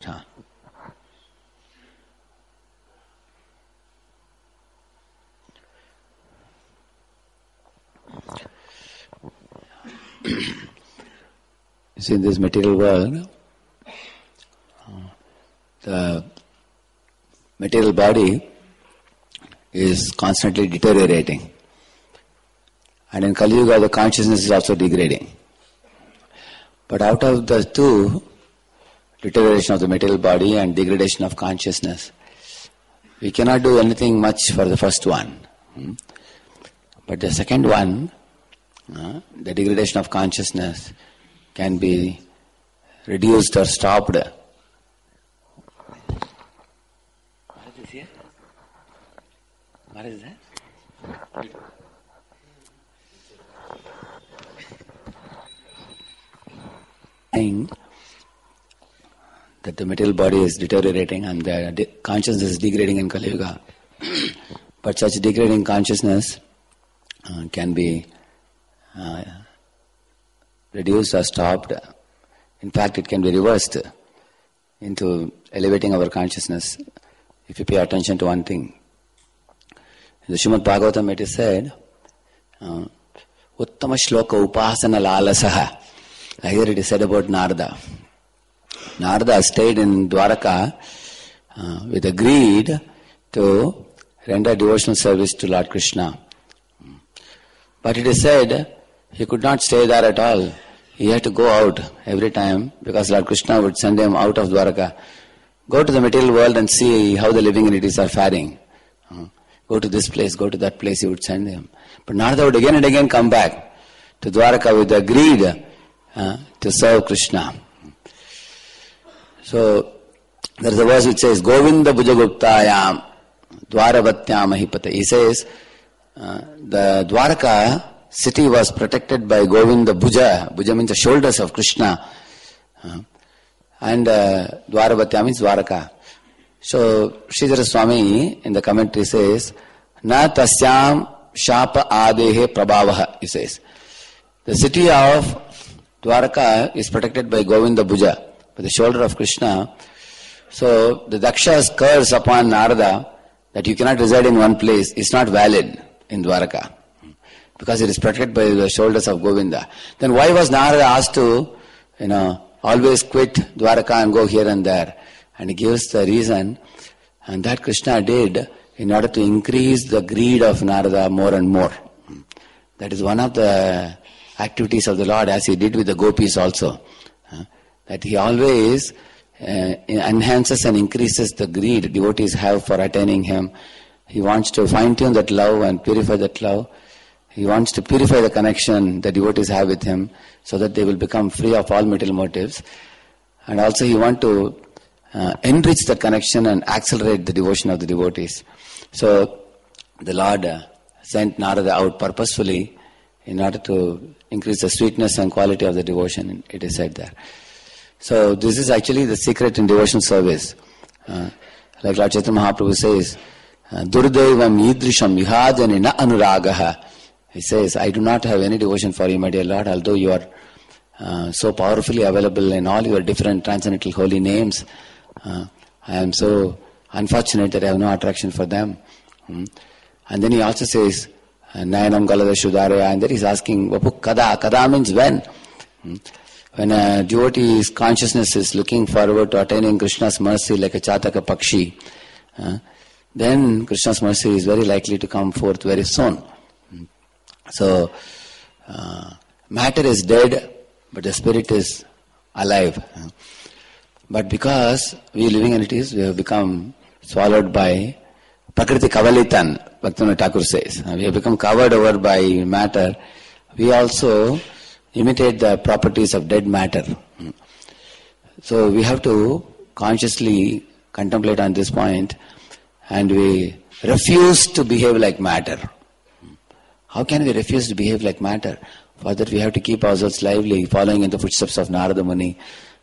You see, in this material world, the material body is constantly deteriorating. And in Kali Yuga, the consciousness is also degrading. But out of the two, deterioration of the material body and degradation of consciousness, we cannot do anything much for the first one. But the second one, the degradation of consciousness, can be reduced or stopped. What is this here? What is that? That the material body is deteriorating and the consciousness is degrading in Kali Yuga. But such degrading consciousness can be reduced or stopped. In fact, it can be reversed into elevating our consciousness if you pay attention to one thing. In the Srimad Bhagavatam it is said, Uttama Shloka Upasana Lalasaha. Here it is said about Narada. Narada stayed in Dwaraka with a greed to render devotional service to Lord Krishna. But it is said he could not stay there at all. He had to go out every time because Lord Krishna would send him out of Dwaraka. Go to the material world and see how the living entities are faring. Go to this place, go to that place, he would send him. But Narada would again and again come back to Dwaraka with the greed to serve Krishna. So, there is a verse which says, Govinda Bhujaguptayam Dwaravatyam Mahipata. He says, the Dwaraka city was protected by Govinda Bhuja. Bhuja means the shoulders of Krishna. And Dwaravatya means Dwaraka. So, Sridhara Swami in the commentary says, Na tasyam shapa adehe prabhavaha, he says. The city of Dwaraka is protected by Govinda Bhuja, by the shoulder of Krishna. So, the Daksha's curse upon Narada that you cannot reside in one place is not valid in Dwaraka, because it is protected by the shoulders of Govinda. Then why was Narada asked to, always quit Dwaraka and go here and there? And he gives the reason, and that Krishna did in order to increase the greed of Narada more and more. That is one of the activities of the Lord, as he did with the gopis also. That he always enhances and increases the greed devotees have for attaining him. He wants to fine-tune that love and purify that love. He wants to purify the connection the devotees have with him so that they will become free of all material motives. And also he wants to enrich the connection and accelerate the devotion of the devotees. So the Lord sent Narada out purposefully in order to increase the sweetness and quality of the devotion, it is said there. So this is actually the secret in devotional service. Like Lord Chaitanya Mahaprabhu says, Durdevam idrisham vihajani na anuragaha. He says, I do not have any devotion for you, my dear Lord, although you are so powerfully available in all your different transcendental holy names. I am so unfortunate that I have no attraction for them. And then he also says, Nayanam Galada Shudaraya, and then he's asking, Vapu Kada? Kada means when? When a devotee's consciousness is looking forward to attaining Krishna's mercy like a Chataka Pakshi, then Krishna's mercy is very likely to come forth very soon. So, matter is dead, but the spirit is alive. But because we living entities, we have become swallowed by Prakriti Kavalitan, Bhaktivinoda Thakur says. We have become covered over by matter. We also imitate the properties of dead matter. So we have to consciously contemplate on this point, and we refuse to behave like matter. How can we refuse to behave like matter? For that we have to keep ourselves lively, following in the footsteps of Narada Muni.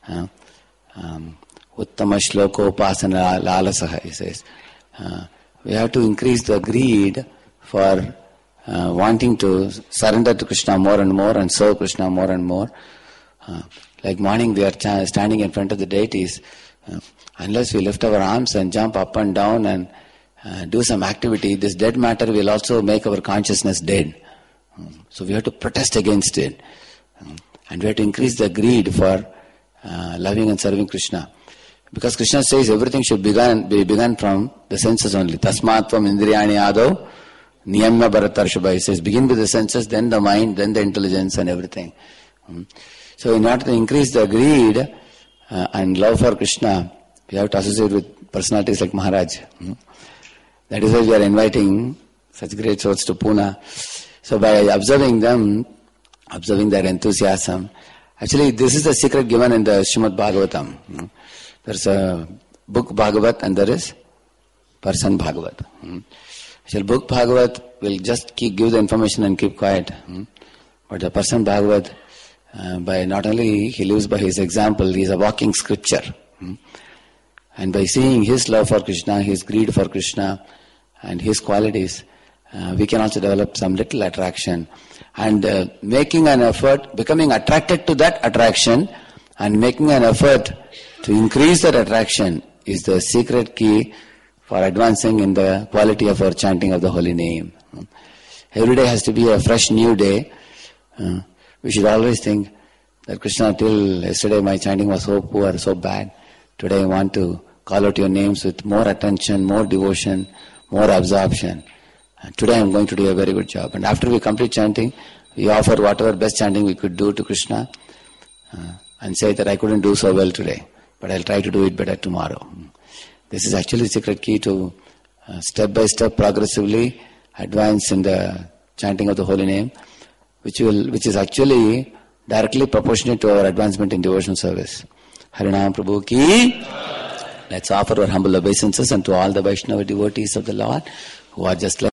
Uttama Shloka Upasana Lalasaha, he says. We have to increase the greed for wanting to surrender to Krishna more and more and serve Krishna more and more. Like morning we are standing in front of the deities, Unless we lift our arms and jump up and down and do some activity, this dead matter will also make our consciousness dead. So we have to protest against it. And we have to increase the greed for loving and serving Krishna. Because Krishna says everything should be begun from the senses only. Tasmatvam indriyani ado niyamya bharatarshabha. He says begin with the senses, then the mind, then the intelligence and everything. So in order to increase the greed and love for Krishna, we have to associate with personalities like Maharaj. That is why we are inviting such great souls to Pune. So by observing them, observing their enthusiasm, actually this is the secret given in the Srimad Bhagavatam. There's a book Bhagavat and there is person Bhagavat. Actually book Bhagavat will just give the information and keep quiet. But the person Bhagavat, by not only he lives by his example, he is a walking scripture. And by seeing his love for Krishna, his greed for Krishna and his qualities, we can also develop some little attraction. And making an effort, becoming attracted to that attraction and making an effort to increase that attraction is the secret key for advancing in the quality of our chanting of the holy name. Every day has to be a fresh new day. We should always think that Krishna, till yesterday my chanting was so poor, so bad. Today I want to call out your names with more attention, more devotion, more absorption. Today I am going to do a very good job. And after we complete chanting, we offer whatever best chanting we could do to Krishna and say that I couldn't do so well today, but I'll try to do it better tomorrow. This is actually the secret key to step by step progressively advance in the chanting of the holy name, which is actually directly proportionate to our advancement in devotional service. Harinam Prabhu ki. Let's offer our humble obeisances and to all the Vaishnava devotees of the Lord who are just like